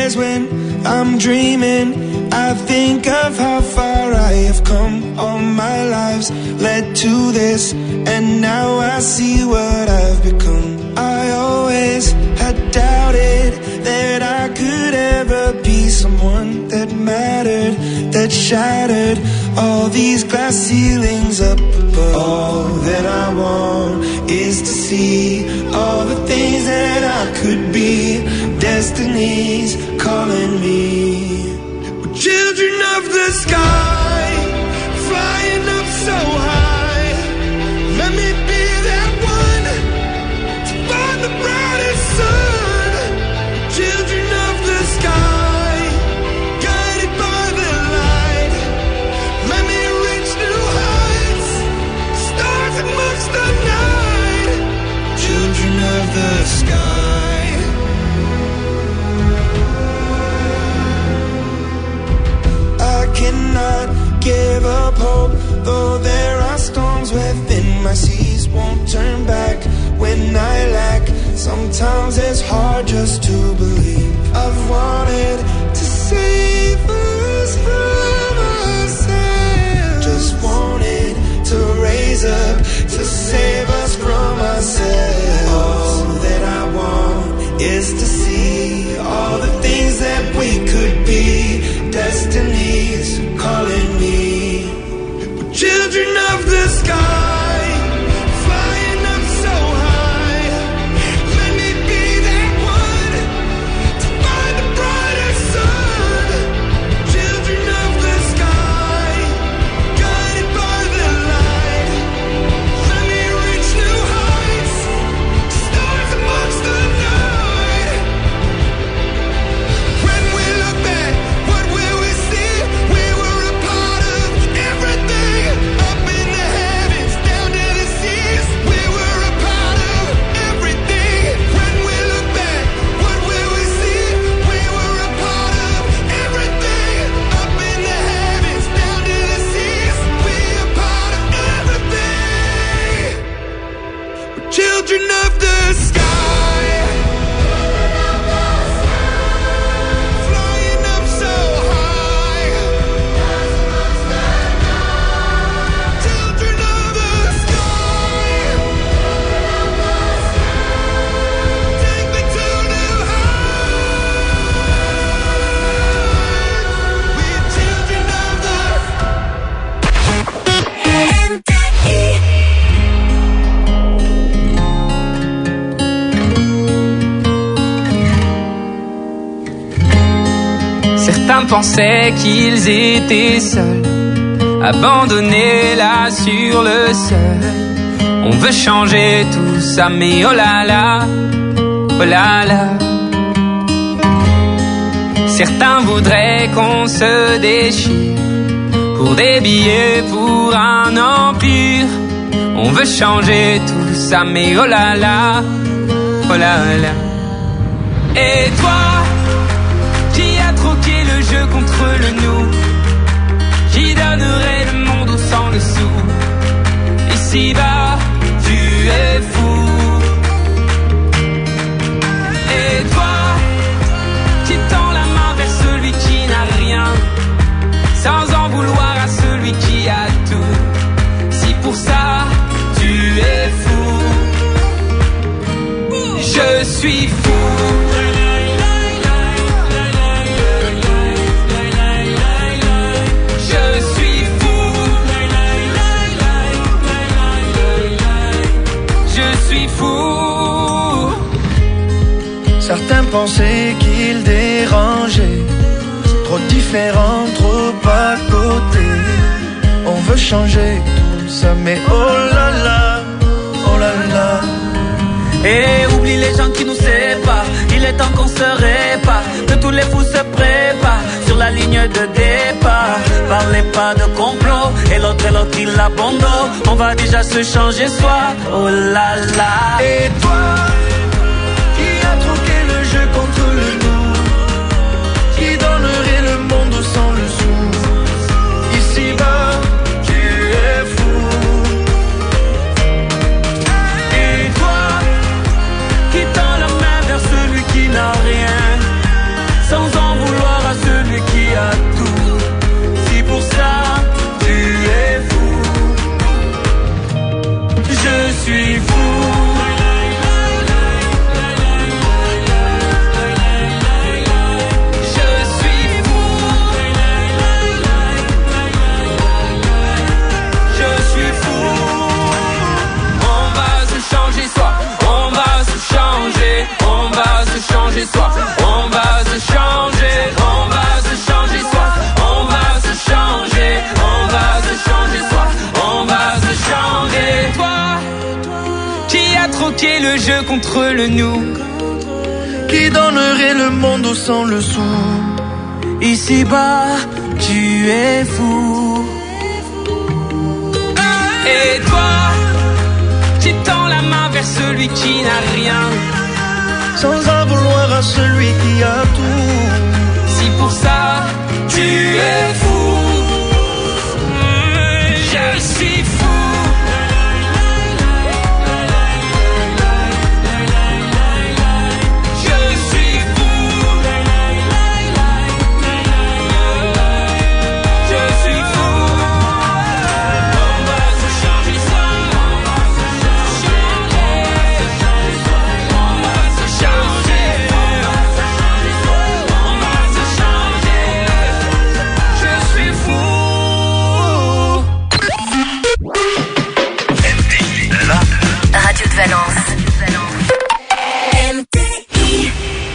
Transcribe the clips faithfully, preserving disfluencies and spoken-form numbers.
days when I'm dreaming, I think of how far I have come. All my lives led to this, and now I see what I've become. I always had doubted that I could ever be someone that mattered, that shattered all these glass ceilings up above. All that I want is to see all the things that I could be. Destiny's calling me. We're children of the sky, flying up so high. Let me be that one to find the brightest sun. Children of the sky, guided by the light. Let me reach new heights, stars amongst the night. Children of the sky. I cannot give up hope, though there are storms within my seas. Won't turn back when I lack. Sometimes it's hard just to believe. I've wanted to save us from ourselves. Just wanted to raise up to save us from ourselves. All that I want is to see all the things that we could be. Destiny's calling me. We're children of the sky, flying up so high. Let me be that one to find the brighter sun. Children of the sky, guided by the light. Let me reach new heights, stars amongst the night. When we look back, what will we see? We were a part of everything, up in the heavens, down to the seas. We were a part of everything. When we look back, what will we see? We were a part of everything, up in the heavens, down to the seas. We a part of everything. We're children of the sky, flying up so high. Children of the sky, take me to new heights. We're children of the Certains pensaient qu'ils étaient seuls, abandonnés là sur le sol. On veut changer tout ça, mais oh là là, oh là là. Certains voudraient qu'on se déchire pour des billets, pour un empire. On veut changer tout ça, mais oh là là, oh là là. Et toi, qui a troqué le jeu contre le nous, qui donnerait le monde au sang le sou. Ici-bas, tu es fou. Et toi, qui tend la main vers celui qui n'a rien, sans en vouloir à celui qui a tout. Si pour ça, tu es fou, je suis fou. Certains pensaient qu'ils dérangeaient, trop différents, trop à côté. On veut changer tout ça, mais oh là là, oh là là. Et oublie les gens qui nous séparent, il est temps qu'on se répare, que tous les fous se préparent sur la ligne de départ. Parlez pas de complot, et l'autre et l'autre il abandonne. On va déjà se changer soi, oh là là. Et toi, contre le nous, qui donnerait le monde sans le sou. Ici-bas, tu es fou. Et toi, qui tend la main vers celui qui n'a rien, sans changer soi. On va se changer, on va se changer soi. On va se changer, on va se changer soi. On va se changer. Toi, qui a troqué le jeu contre le nous, qui donnerait le monde au sang le sou. Ici-bas, tu es fou. Et toi, qui tends la main vers celui qui n'a rien, sans en vouloir à celui qui a tout. Si pour ça, tu es fou, je suis fou. Valence. M T I.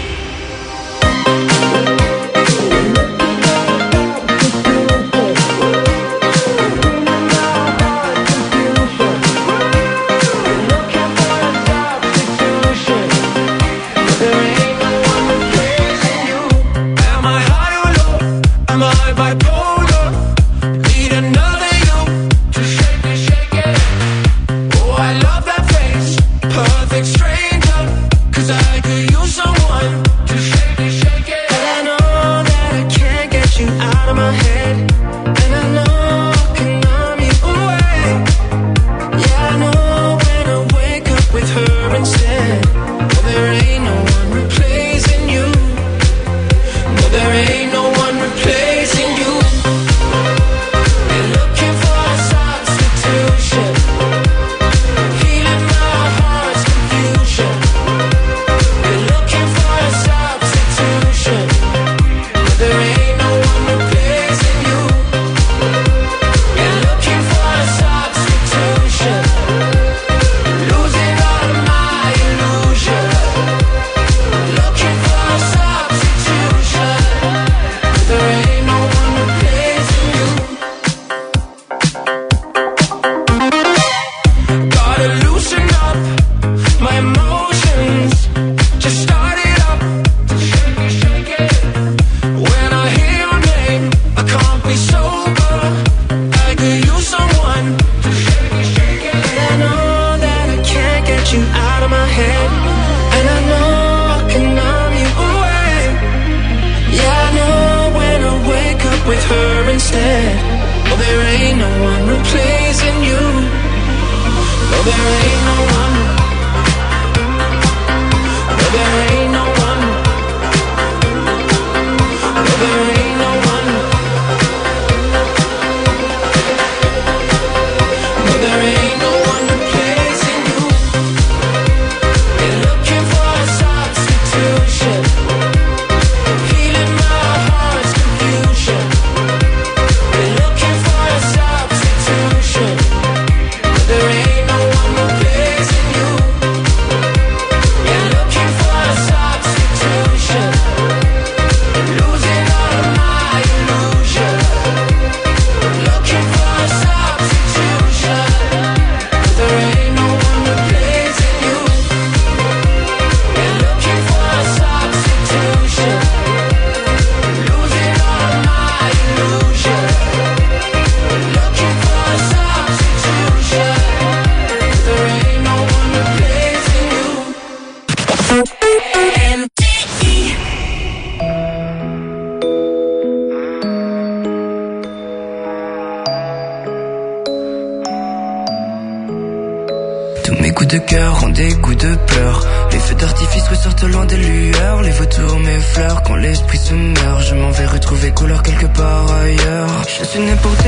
coups de cœur ont des coups de peur. Les feux d'artifice ressortent loin des lueurs. Les vautours m'effleurent quand l'esprit se meurt. Je m'en vais retrouver couleur quelque part ailleurs. Je suis né pour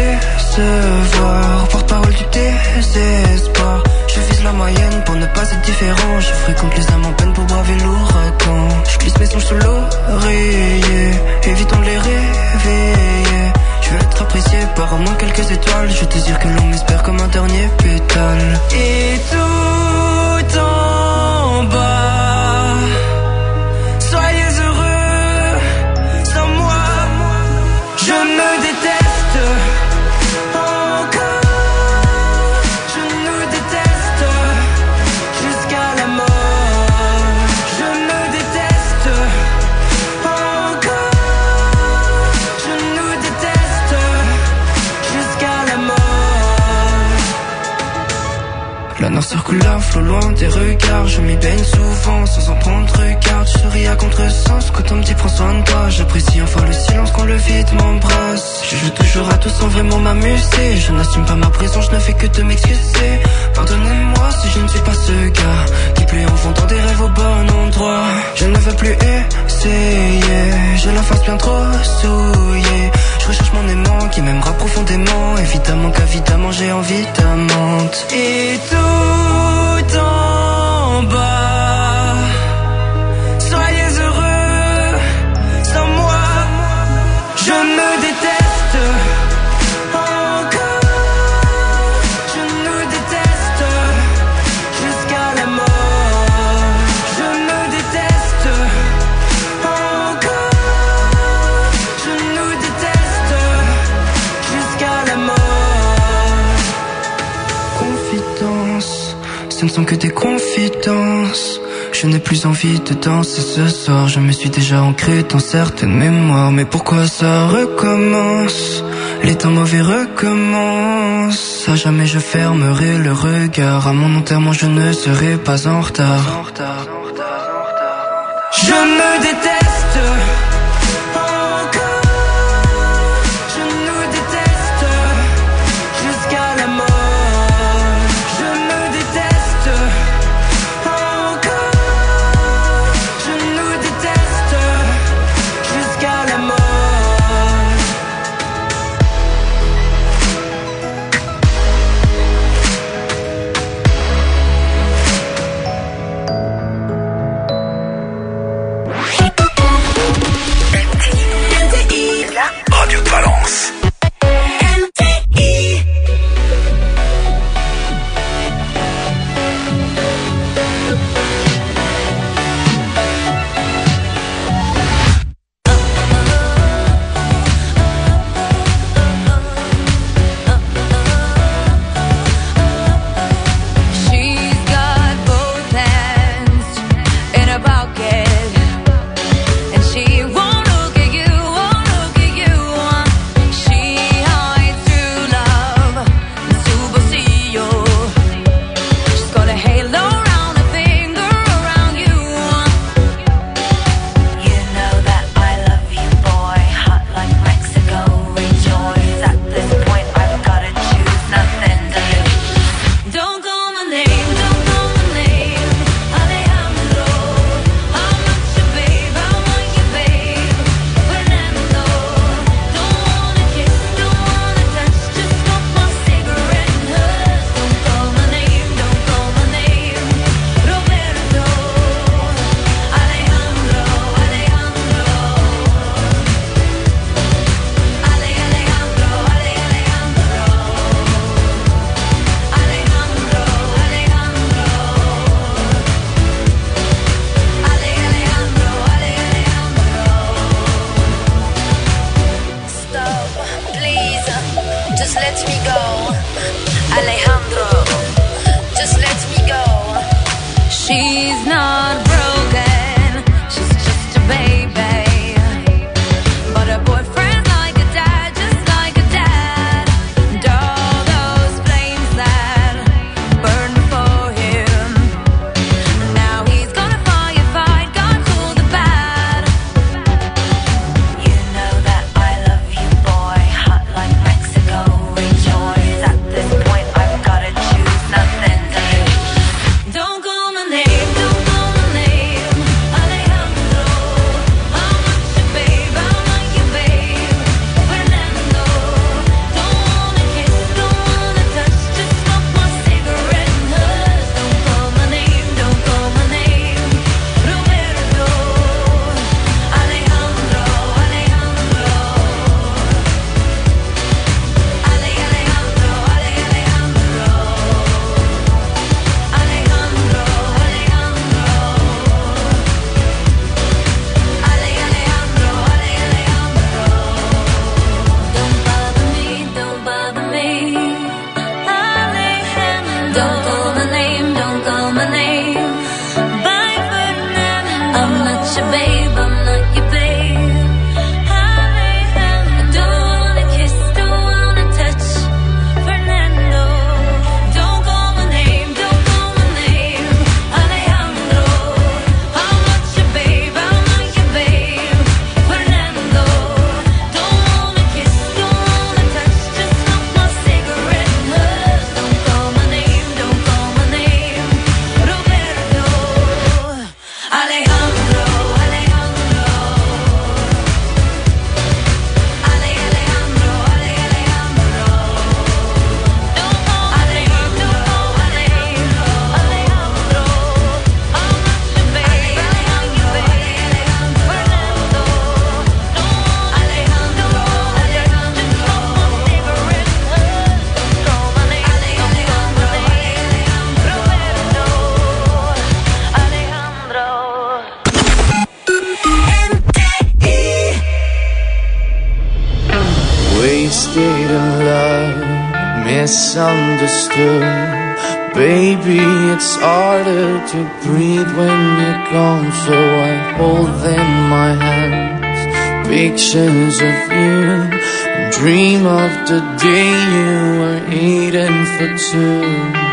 décevoir, porte-parole du désespoir. Je vise la moyenne pour ne pas être différent. Je fréquente les âmes en peine pour braver l'ouragan. Je glisse mes songes sous l'oreiller, évitons de les réveiller. Je veux être apprécié par au moins quelques étoiles. Je désire que l'on m'espère comme un dernier pétale. Et tout en bas, sois La noirceur couleur flot loin des regards. Je m'y baigne souvent sans en prendre regard. Je souris à contresens quand on me dit prends soin de toi. J'apprécie enfin le silence quand le vide m'embrasse. Je joue toujours à tout sans vraiment m'amuser. Je n'assume pas ma présence, je ne fais que de m'excuser. Pardonnez-moi si je ne suis pas ce gars qui plaît en fondant des rêves au bon endroit. Je ne veux plus essayer, j'ai la face bien trop souillée. Je recherche mon aimant qui m'aimera profondément. Évidemment qu'évidemment j'ai envie d'amante. Et tout en bas, soyez heureux sans moi. Je me déteste encore. Je nous déteste jusqu'à la mort. Je me déteste encore. Je nous déteste jusqu'à la mort. Confidence, ce ne sont que des confidences. Je n'ai plus envie de danser ce soir. Je me suis déjà ancré dans certaines mémoires. Mais pourquoi ça recommence? Les temps mauvais recommencent. À jamais je fermerai le regard. À mon enterrement je ne serai pas en retard. Je me déteste encore. Je nous déteste jusqu'à la mort. Je me déteste encore. Je nous déteste jusqu'à la mort. misunderstood. Baby, it's harder to breathe when you're gone, so I hold in my hands pictures of you and dream of the day you were eating for two.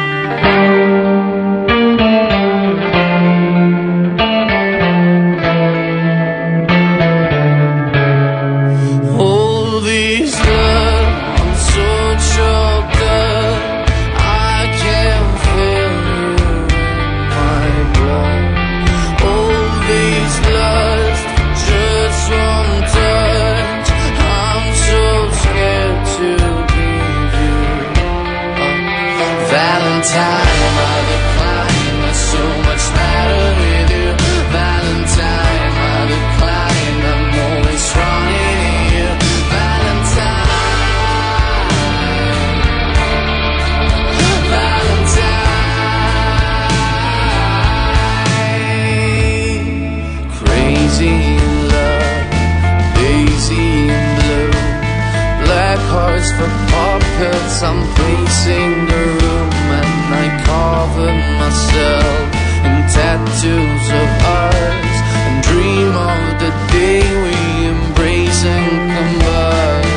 For puppets, I'm pacing the room and I cover myself in tattoos of ours and dream of the day we embrace and combine.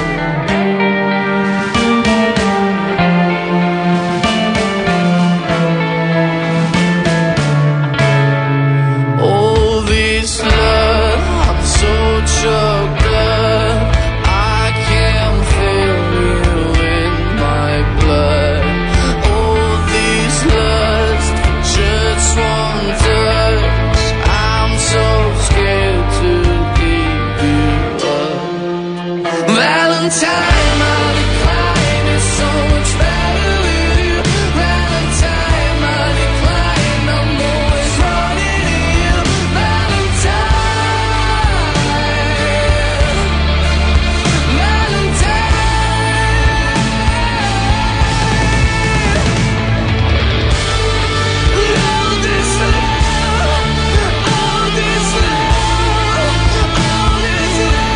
All this love, I'm so choked up, I can't feel Valentine, I decline, it's so much better with you. Valentine, I decline, I'm always running to you. Valentine, Valentine. All this love, all this love, all this love.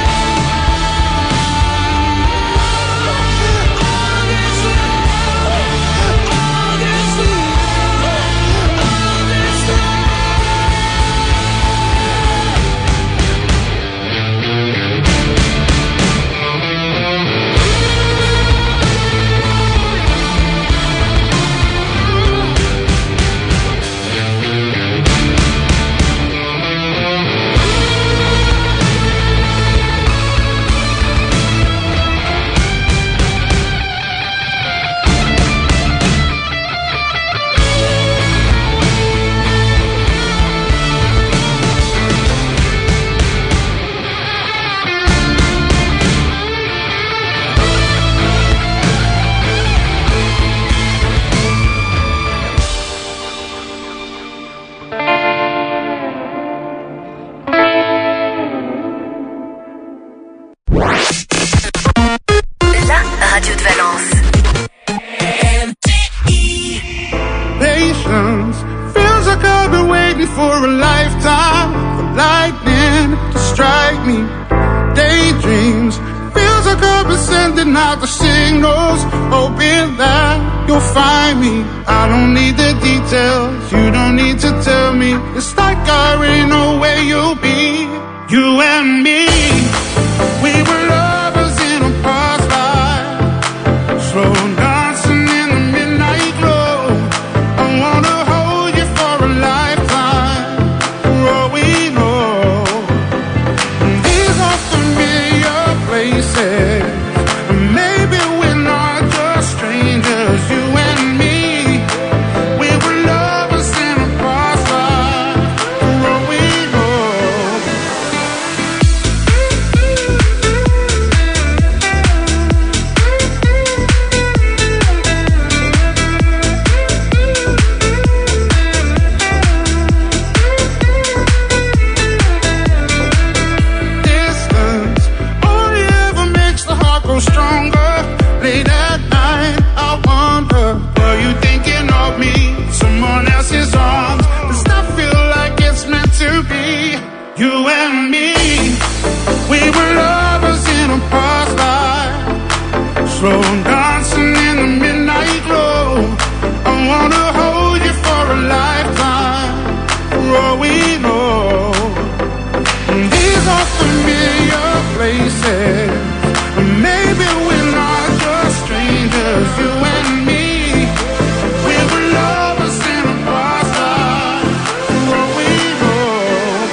For a lifetime, for lightning to strike me. Daydreams, feels like I've been sending out the signals, hoping that you'll find me. I don't need the details, you don't need to tell me. It's like I already know where you'll be. You and me, we were lovers in a past life, slow dancing in the midnight glow. I wanna hold you for a lifetime. All we know, these are familiar places. Maybe we're not just strangers. You and me, we were lovers in a past life. All we know. growing old. These are familiar places. Maybe we're not just strangers, you and me. We were lovers in a past, growing old.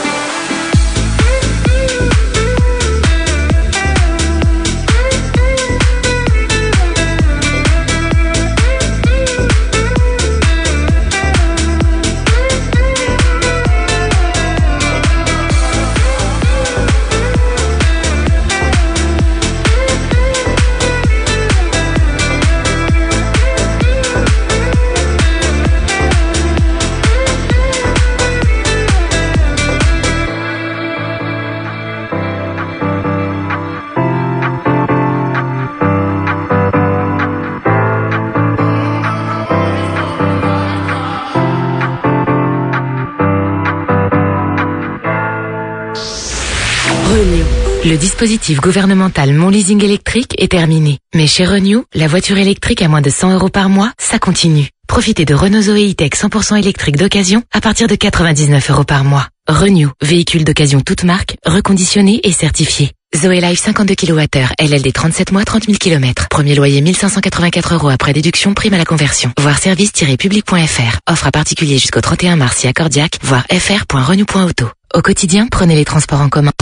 Le dispositif gouvernemental Mon Leasing électrique est terminé. Mais chez Renew, la voiture électrique à moins de cent euros par mois, ça continue. Profitez de Renault Zoé E-Tech cent pour cent électrique d'occasion à partir de quatre-vingt-dix-neuf euros par mois. Renew, véhicule d'occasion toute marque, reconditionné et certifié. Zoé Life cinquante-deux kilowattheures, L L D trente-sept mois, trente mille kilomètres. Premier loyer mille cinq cent quatre-vingt-quatre euros après déduction, prime à la conversion. Voir service tiret public point f r. Offre à particulier jusqu'au trente et un mars si accordiaque. Voir f r point renew point auto. Au quotidien, prenez les transports en commun.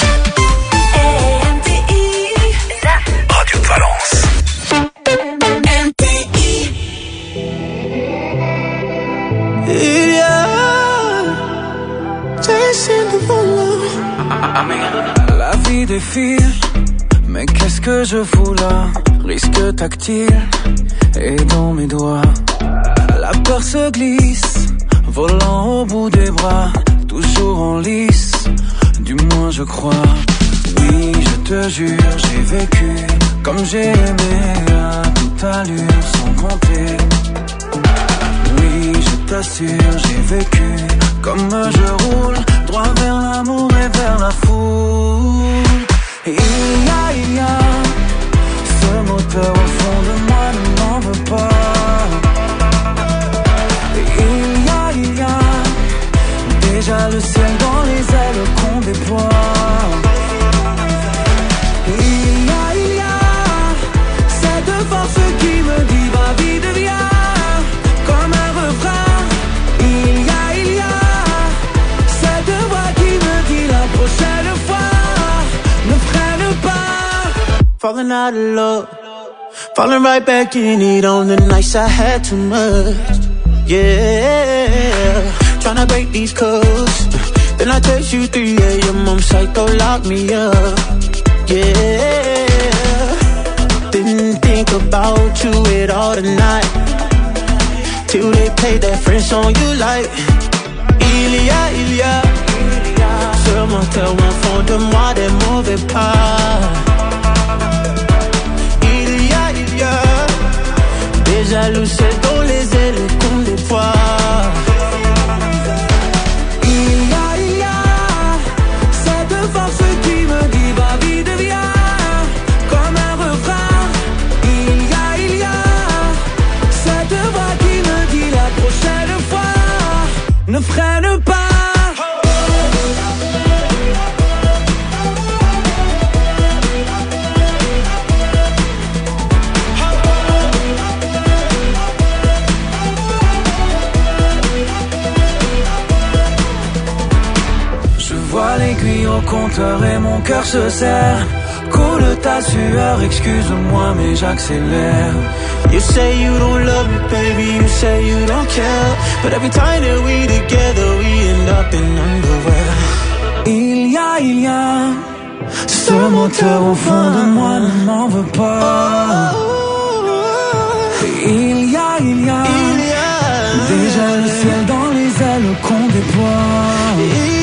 Radio de Valence. La vie défile, mais qu'est-ce que je fous là? Risque tactile, et dans mes doigts la peur se glisse, volant au bout des bras, toujours en lice, du moins je crois. Oui, je te jure, j'ai vécu comme j'ai aimé, à toute allure, sans compter. Oui, je t'assure, j'ai vécu comme je roule, droit vers l'amour et vers la foule. Et il y a, il y a ce moteur au fond de moi, ne m'en veux pas. Et il y a, il y a déjà le ciel dans les ailes qu'on déploie. Et il y a, il y a cette force qui me dit va vite, viens, comme un refrain. Il y a, il y a cette voix qui me dit la prochaine fois ne freine pas. Falling out of love, falling right back in it on the nights I had too much. Yeah, tryna break these codes. Then I text you three a.m. I'm psycho, lock me up. Yeah, didn't think about you at all tonight, till they played that French song you like. Il y a, il y a ce moteur au fond de moi, des mauvais pas. Il y a, il y a déjà le ciel dans les ailes qu'on déploie. Il y a, il y a cette force qui me dit va vite, viens, comme un refrain. Il y a, il y a cette voix qui me dit la prochaine fois ne freine pas. L'aiguille au compteur et mon cœur se serre. Coule ta sueur, excuse-moi mais j'accélère. You say you don't love me, baby, you say you don't care, but every time that we together, we end up in underwear. Il y a, il y a ce moteur au fond de moi, ne m'en veux pas. Il y a, il y a déjà le ciel dans les ailes qu'on déploie.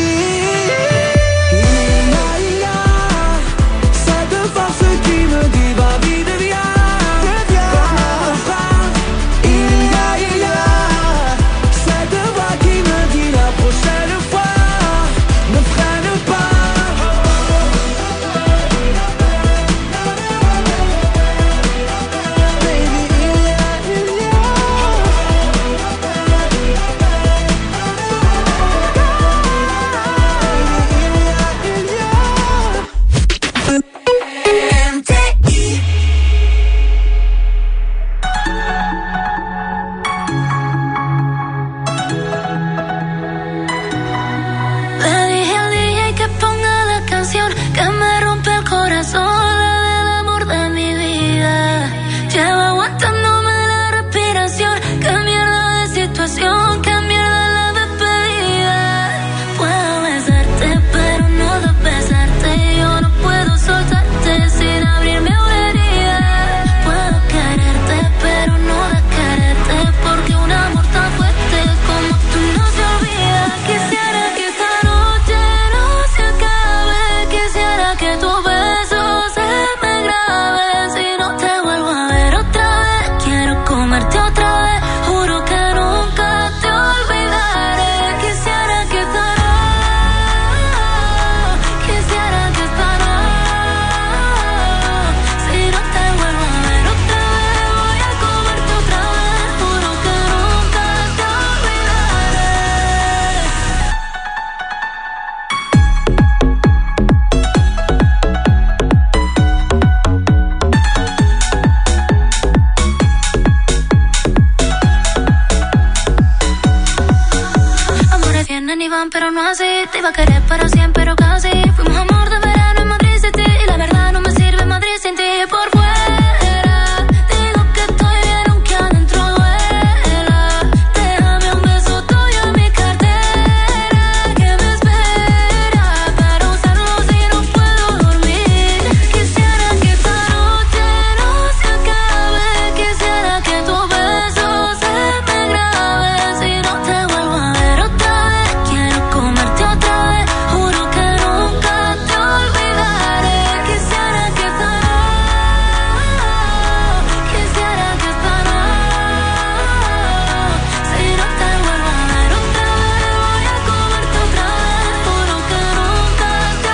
llamaban, pero no así. Te iba a querer para siempre, pero casi. Fuimos amor de verano en Madrid City. Y la verdad no me sirve Madrid sin ti. Por fuera digo que estoy bien aunque adentro duela. Déjame un beso tuyo en mi cartera que me espera para usarlo si no puedo dormir. Quisiera que esta noche no se acabe. Quisiera que tu beso se me grabe. Si no te vuelvo a ver otra vez, quiero comerte otra vez. Juro que nunca te olvidaré. Quisiera que esta noche, quisiera que esta noche, si no te vuelvo a ver otra vez, voy a comerte otra vez. Juro que nunca te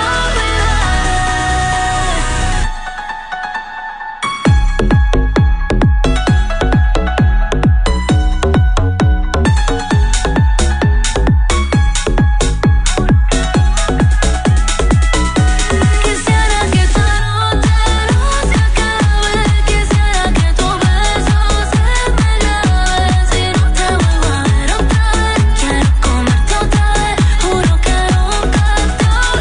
Quisiera que esta noche no se acabe. Quisiera que tu beso se me grabe. Si no te vuelvo a ver otra vez, quiero comerte otra vez. Juro que nunca te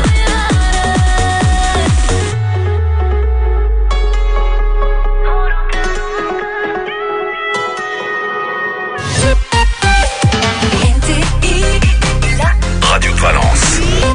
Radio Valence.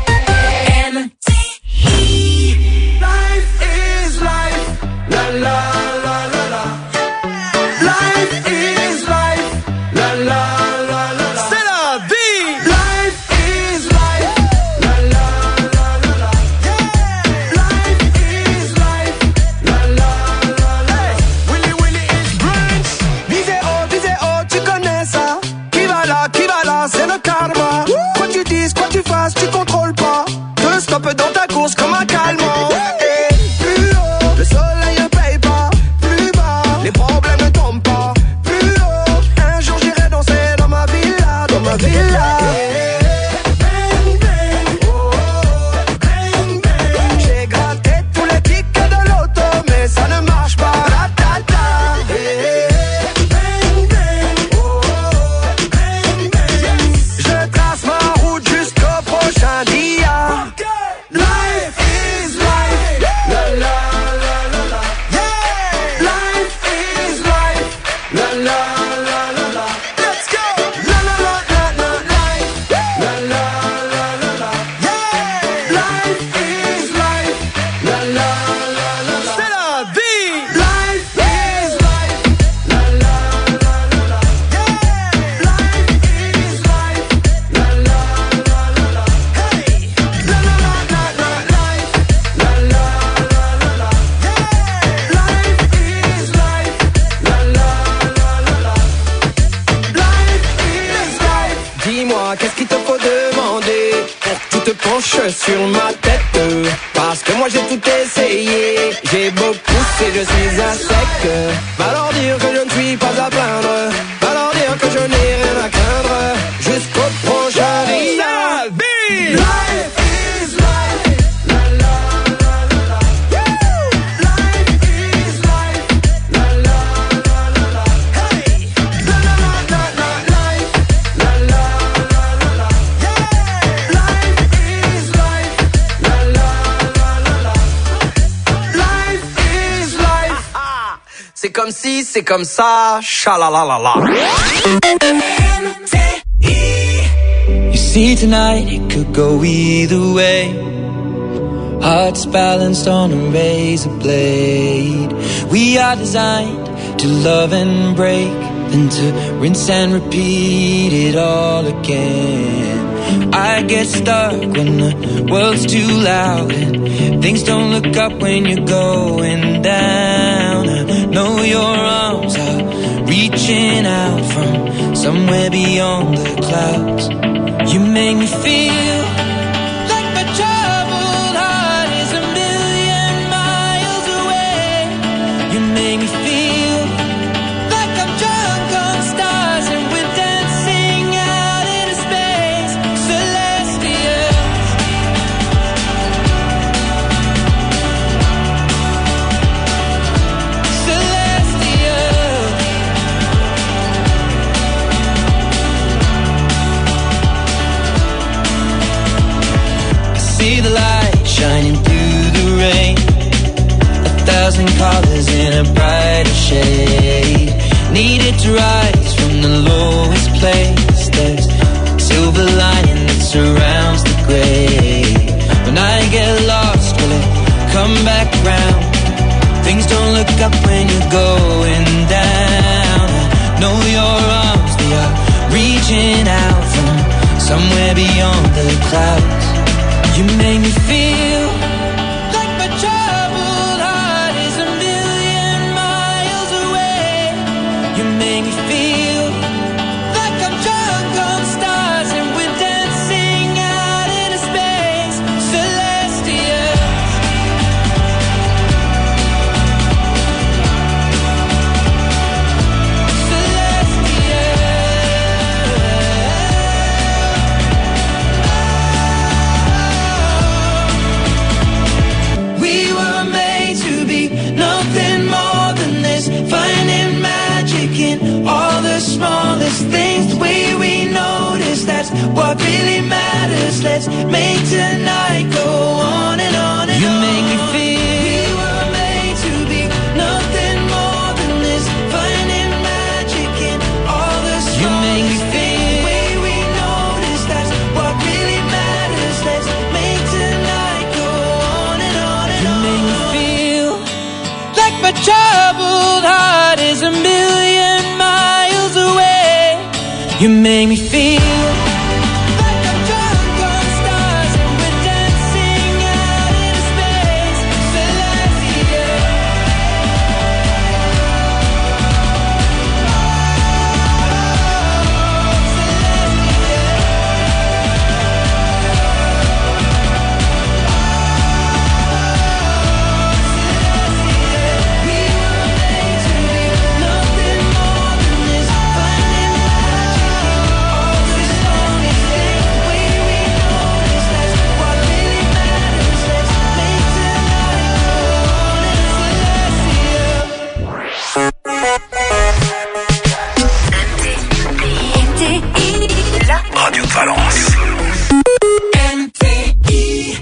Life is life, la la la la la. Life is life, la la la la la. C'est la vie. Life is life, la la la la la. Life is life, la la la la. Willy Willy is brunch. Visez haut, visez haut, tu connais ça. Qui va là, qui va là, c'est le karma. Quoi tu dises, quoi tu fasses, tu contrôles pas. Te stoppe dans ta course comme un calmant. Et plus haut, le soleil ne paye pas. Plus bas, les problèmes ne tombent pas. Plus haut, un jour j'irai danser dans ma villa, dans ma villa. Bang, bang, oh, oh, bang, bang. J'ai gratté tous les tickets de l'auto, mais ça ne marche pas. Ta, ta, ta. Bang, bang, oh, oh, bang, bang. Je trace ma route jusqu'au prochain dia. Life is life, la la la la la. Yeah, life is life, la la la la la. Let's go. La la la la la life, la la la la la. Yeah, life is life, la la la la la. C'est la vie. Life is life, la la la la la. Yeah, life is life, la la la la la. Hey, la la la la la life, la la la la la. Yeah, life is life, la la la la la. Life is life. Dis-moi, qu'est-ce qu'il te faut demander pour que tu te penches sur ma tête? Parce que moi j'ai tout essayé, j'ai beau pousser, je suis à sec. Va leur dire que je ne suis pas à plaindre, va leur dire que je n'ai rien à craindre. Jusqu'au prochain dia. Life is life, la la la la la. Yeah. Life is life, la la la la la. Hey, la la la la la life, la la la la la. Yeah, life is life, la la la la la. Life is life. C'est comme si, c'est comme ça, cha-la-la-la-la. You see tonight it could go either way. Hearts balanced on a razor blade. We are designed to love and break, then to rinse and repeat it all again. I get stuck when the world's too loud and things don't look up when you're going down. I know your arms are reaching out from somewhere beyond the clouds. You make me feel like my troubled heart is a million miles away. You make me feel like I'm drunk on stars and we're dancing out into space. Celestial. Celestial. see the light shining through the rain. A thousand colors in a brighter shade. Needed to rise from the lowest place. There's silver lining that surrounds the gray. When I get lost, will it come back round? Things don't look up when you're going down. I know your arms, they are reaching out from somewhere beyond the clouds. You make me feel like my troubled heart is a million miles away. You make me feel like I'm drunk on stars and we're dancing out into space, celestial. Smallest things, the way we notice, that's what really matters. Let's make tonight go on and on and you on. You make me feel we were made to be nothing more than this, finding magic in all the smallest you make me feel things, the way we notice, that's what really matters. Let's make tonight go on and on and you on. You make me feel like my troubled heart is a million miles away. You make me feel like I'm drunk on stars and we're dancing out into space, celestial. Radio de Valence. M T I.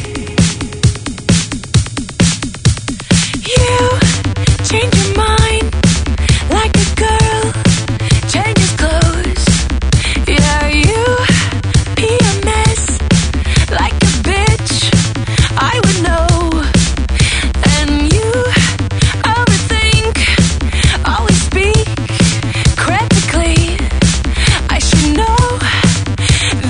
You change your mind like a girl changes clothes. Yeah, you P M S like a bitch, I would know. And you overthink, always speak critically. I should know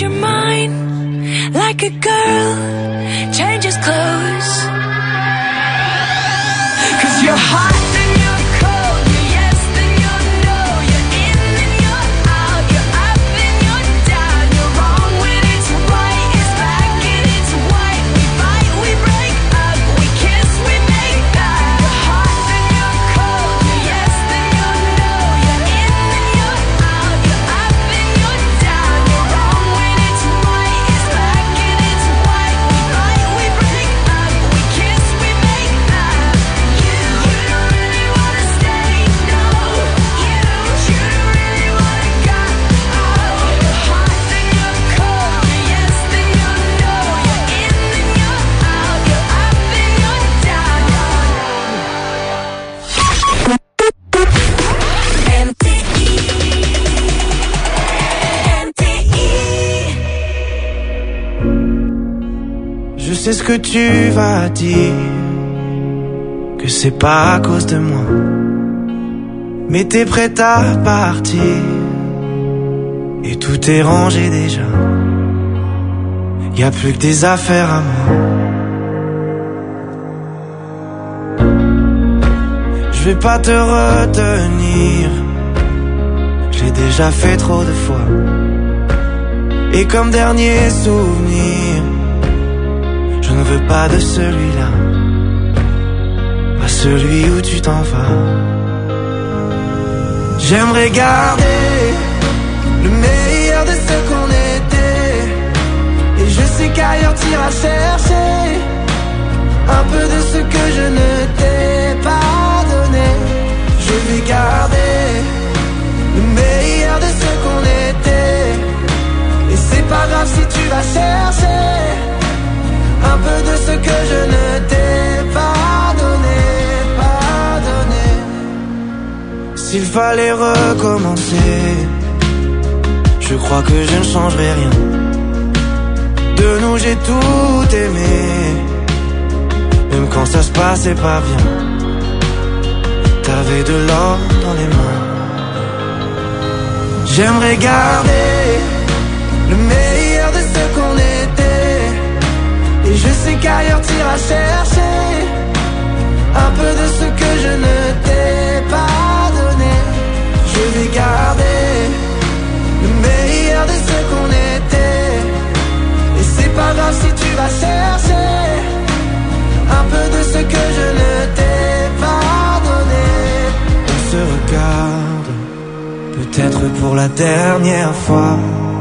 your mind like a girl changes clothes. 'Cause you're hot and you're cold, you're yes and you're no, you're in and you're out, you're up and you're down, you're wrong when it's right, it's black and it's white, we fight, we break up, we kiss, we make up. You're hot and you're cold, you're yes and you're no, you're in and you're out, you're up and you're down, you're wrong when it's right, it's black and it's white, we fight, we break up, we kiss, we make up. You, you don't really wanna stay, no. You, you don't really wanna go. Oh, you're hot and you're cold, you're yes and you're no, you're in and you're out, you're up and you're down. M T I, M T I. Je sais ce que tu vas dire, que c'est pas à cause de moi, mais t'es prête à partir, et tout est rangé déjà. Y a plus que des affaires à moi. Je vais pas te retenir, je l'ai déjà fait trop de fois. Et comme dernier souvenir, je ne veux pas de celui-là, pas celui où tu t'en vas. J'aimerais garder le meilleur de ce qu'on était, et je sais qu'ailleurs t'iras chercher un peu de ce que je ne t'ai pas donné. Je vais garder le meilleur de ce qu'on était, et c'est pas grave si tu vas chercher un peu de ce que je ne t'ai pas donné, pas donné. S'il fallait recommencer, je crois que je ne changerai rien. De nous j'ai tout aimé, même quand ça se passait pas bien. T'avais de l'or dans les mains. J'aimerais garder le meilleur de ce qu'on était, et je sais qu'ailleurs t'iras chercher un peu de ce que je ne t'ai pas donné. Je vais garder le meilleur de ce qu'on était, et c'est pas grave si tu vas chercher un peu de ce que je ne t'ai pas donné. On se regarde, peut-être pour la dernière fois,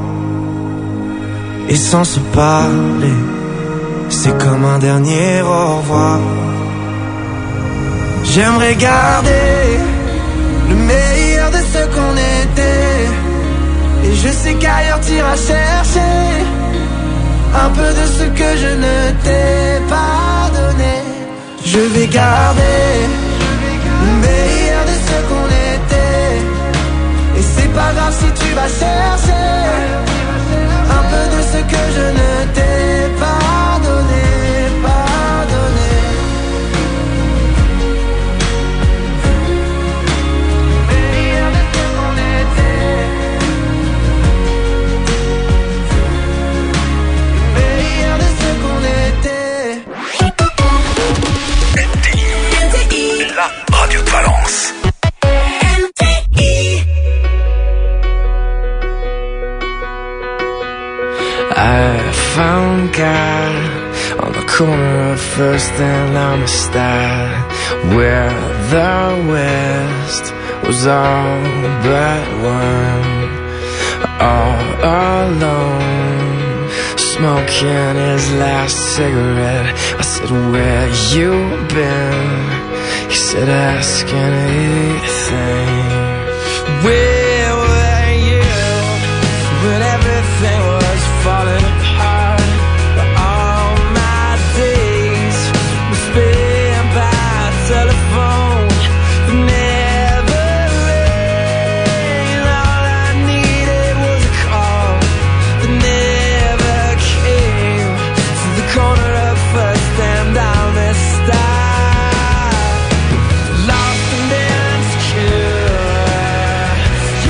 et sans se parler, c'est comme un dernier au revoir. J'aimerais garder le meilleur de ce qu'on était, et je sais qu'ailleurs t'iras chercher un peu de ce que je ne t'ai pas donné. Je vais garder le meilleur de ce qu'on était, et c'est pas grave si tu vas chercher un peu de ce que je ne t'ai pas donné, pas donné. Meilleur de ce qu'on était, meilleur de ce qu'on était. M T I, la radio de Valence. M T I. I found God on the corner of First and Amistad, where the West was all but one. All alone, smoking his last cigarette. I said, where you been? He said, ask anything. Where were you when everything was falling apart? But all my days were spent by telephone that never rang. All I needed was a call that never came. To the corner of First and Amistad, lost and insecure,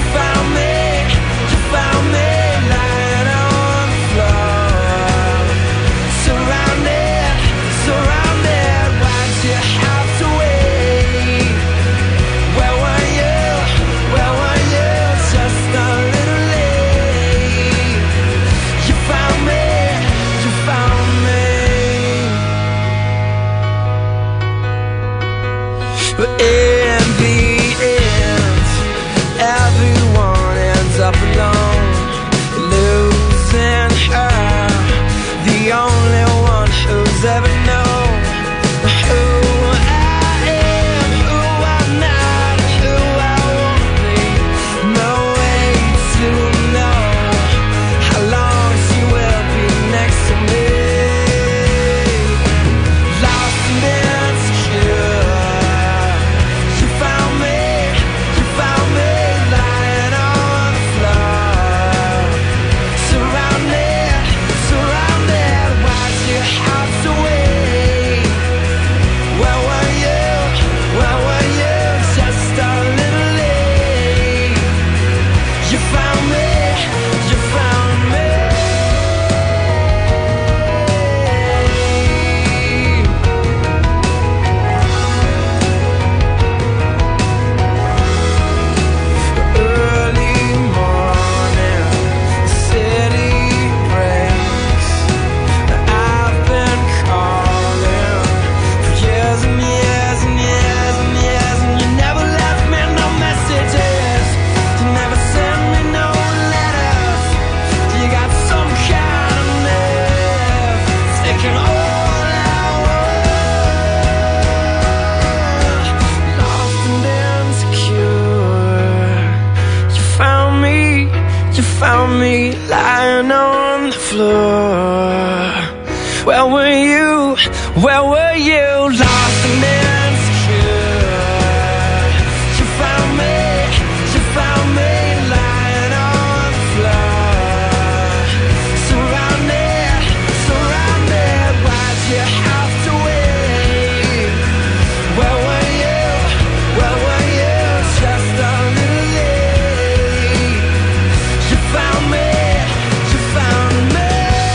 floor. Where were you? Where were you? Lost and insecure. You found me, you found me lying on the floor. Surrounded, surrounded, why'd you have to wait? Where were you? Where were you? Just a little late. You found me, you found me.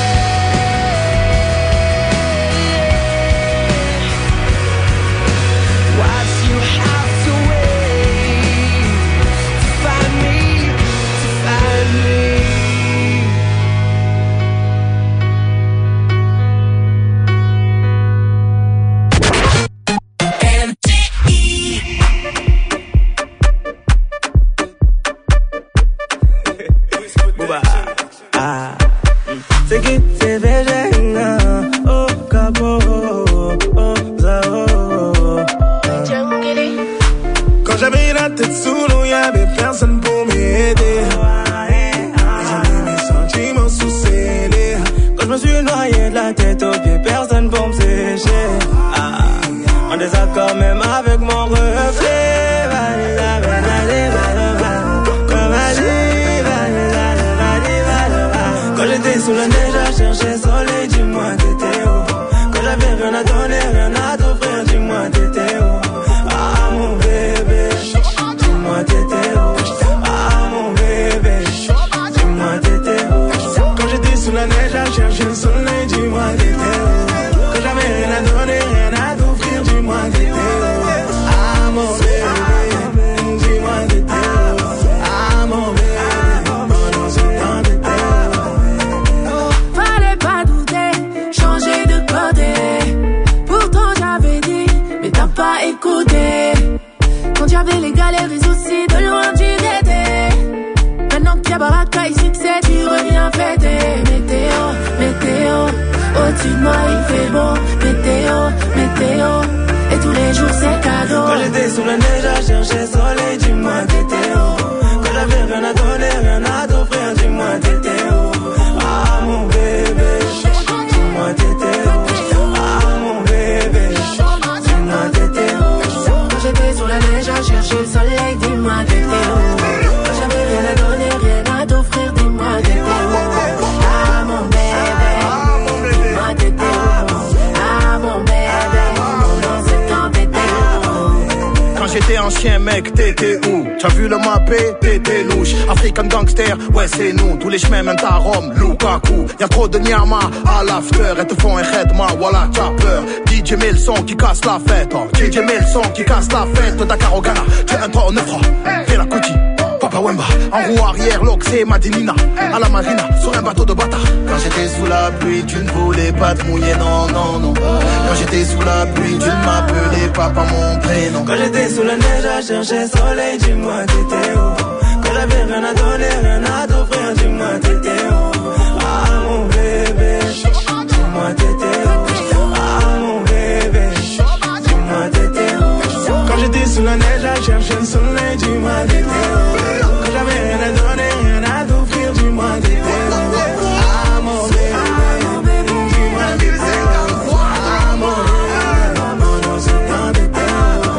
Why'd you have to wait to find me, to find me? M T I. Booba, ah, c'est qui c'est Végéna, oh capo, oh zao. Quand j'avais la tête sous l'eau, y'avait personne pour m'aider. J'ai mis mes sentiments sous scellés. Quand je me suis noyé de la tête aux pieds, personne pour me sécher. Ah, en désaccord même avec mon reflet. Vanilla, vanilla, vanilla. Comme Ali, vanilla, vanilla, vanilla. Quand j'étais sous la neige à chercher soleil, dis-moi t'étais où? Quand j'avais rien à donner, rien à t'offrir, dis-moi t'étais où? Ah mon bébé, dis-moi t'étais où? Ah mon bébé, dis-moi t'étais où? Quand j'étais sous la neige à chercher le soleil, dis-moi t'étais où? Quand j'avais rien à donner, rien à t'offrir, dis-moi t'étais où? Ah mon bébé, dis-moi t'étais où? Ah mon bébé, pendant ce temps t'étais où? Fallait pas douter, changer de côté. Pourtant j'avais dit, mais t'as pas écouté. Quand j'avais les galères et soucis, de loin tu guettais. Maintenant qu'il y a baraka et succès, tu reviens fêter. Météo, météo, au-dessus de moi il fait beau. Météo, météo, et tous les jours c'est cadeau. Quand j'étais sous la neige à chercher soleil, dis-moi t'étais où? Quand j'avais rien à donner, rien à t'offrir, dis-moi t'étais où? Ah mon bébé, dis-moi t'étais où? Ah mon bébé, dis-moi t'étais où? Quand j'étais sur la neige à chercher le soleil, dis-moi t'étais où? Quand j'avais rien à donner, rien à t'offrir, dis-moi t'étais où? Ah mon bébé, dis-moi t'étais où? Ah mon bébé, pendant ce temps t'étais où? Quand j'étais un chien mec, t'étais où? T'as vu le mappé, t'étais louche. African gangster, ouais c'est nous. Tous les chemins mènent à Rome, Lukaku. Y'a trop de nyama à l'after. Elles te font un khedma, voilà t'as peur. D J met le son qui casse la fête, oh. D J met le son qui casse la fête. Dakar au Ghana, tu es un trois neuf francs. Fais la Kuti, Papa Wemba. En roue arrière, l'Oxé, Madinina. À la marina, sur un bateau de bâtard. Quand j'étais sous la pluie, tu ne voulais pas te mouiller, non, non, non. Quand j'étais sous la pluie, tu ne m'appelais pas par mon prénom. Quand j'étais sous la neige à chercher soleil, dis-moi t'étais où? Quand j'avais rien à donner, rien à t'offrir, dis-moi t'étais où? Ah mon bébé, dis-moi t'étais où? Ah mon bébé, dis-moi t'étais où? Quand j'étais sous la neige à chercher le soleil, dis-moi t'étais où? Quand j'avais rien à donner, rien à t'offrir, dis-moi t'étais où? Ah mon bébé, dis-moi t'étais où? Ah mon bébé, pendant ce temps t'étais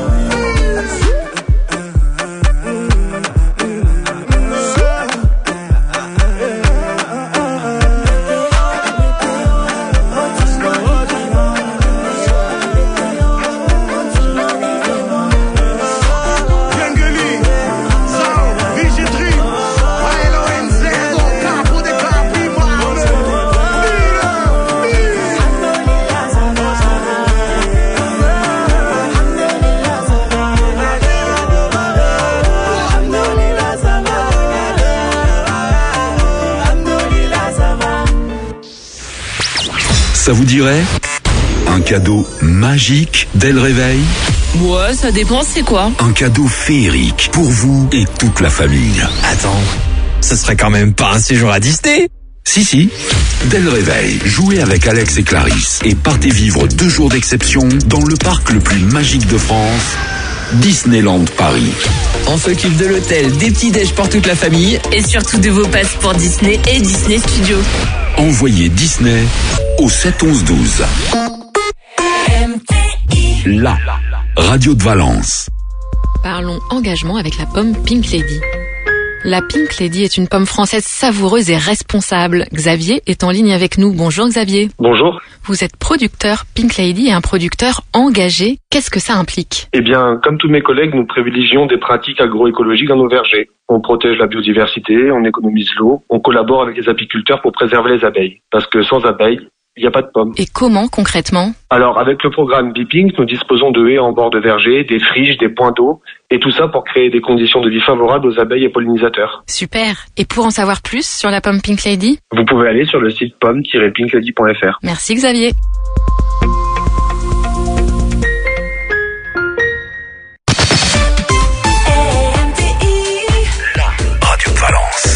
Ça vous dirait un cadeau magique dès le réveil? Ouais, ça dépend, c'est quoi? Un cadeau féerique pour vous et toute la famille. Attends, ce serait quand même pas un séjour à Disney? Si, si. Dès le réveil, jouez avec Alex et Clarisse et partez vivre deux jours d'exception dans le parc le plus magique de France, Disneyland Paris. On s'occupe de l'hôtel, des petits déj pour toute la famille et surtout de vos passeports Disney et Disney Studios. Envoyez Disney au sept onze douze. La radio de Valence. Parlons engagement avec la pomme Pink Lady. La Pink Lady est une pomme française savoureuse et responsable. Xavier est en ligne avec nous. Bonjour Xavier. Bonjour. Vous êtes producteur Pink Lady et un producteur engagé. Qu'est-ce que ça implique ? Eh bien, comme tous mes collègues, nous privilégions des pratiques agroécologiques dans nos vergers. On protège la biodiversité, on économise l'eau, on collabore avec les apiculteurs pour préserver les abeilles. Parce que sans abeilles, il n'y a pas de pommes. Et comment concrètement ? Alors, avec le programme Bee-Pink, nous disposons de haies en bord de verger, des friches, des points d'eau, et tout ça pour créer des conditions de vie favorables aux abeilles et pollinisateurs. Super. Et pour en savoir plus sur la pomme Pink Lady ? Vous pouvez aller sur le site pomme tiret pink lady point f r. Merci Xavier. Radio de Valence.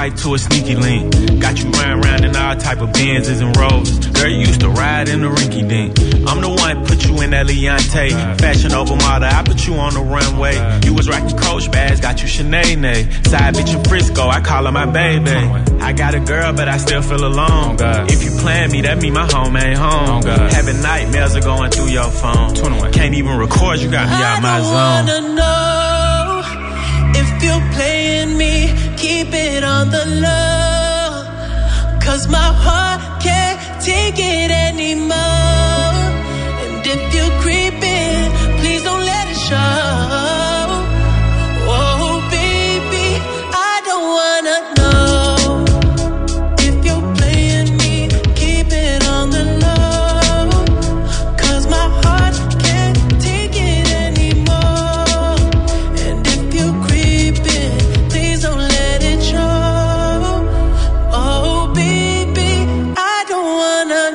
right to a sneaky link. Got you running around in all type of Benzes and Rovers. Girl, you used to ride in the rinky dink. I'm the one put you in that Leontay. Fashion over model, I put you on the runway. You was rocking Coach bags, got you Sinead. Side bitch in Frisco, I call her my baby. I got a girl, but I still feel alone. If you plan me, that mean my home ain't home. Having nightmares are going through your phone. Can't even record, you got me out my zone. I wanna know if you're playing me, keep it on the low. Cause my heart can't take it anymore. And if you're creeping, please don't let it show. Oh baby, I don't wanna know. If you're playing me, keep it on the low. Cause my heart can't take it anymore. And if you're creeping, please don't let it show. Oh baby, I don't wanna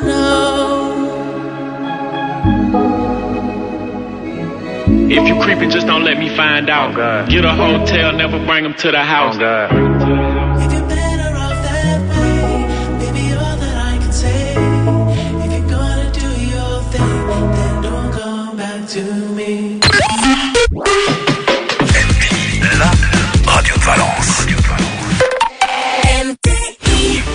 know. If you creeping, just don't let me find out. Oh, get a hotel, never bring them to the house. Oh, if you're better off that way, baby, all that I can say. If you're gonna do your thing, then don't come back to me. La radio de Valence. M T E.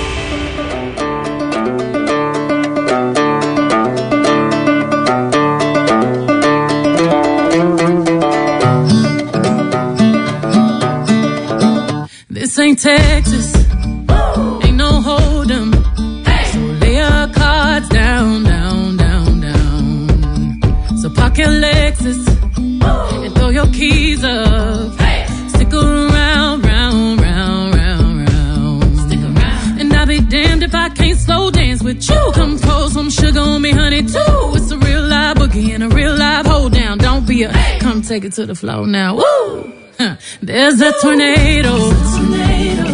This ain't Texas, ain't no hold'em. So lay your cards down, down, down, down. So park your Lexus and throw your keys up. Stick around, round, round, round, round. Stick around. And I'll be damned if I can't slow dance with you. Come pour some sugar on me, honey, too. It's a real live boogie and a real live hold down. Don't be a, come take it to the floor now. Woo! There's a tornado. tornado.